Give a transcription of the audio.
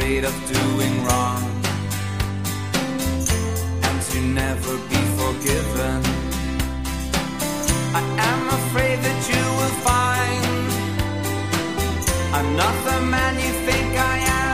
afraid of doing wrong and to never be forgiven. I am afraid that you will find I'm not the man you think I am.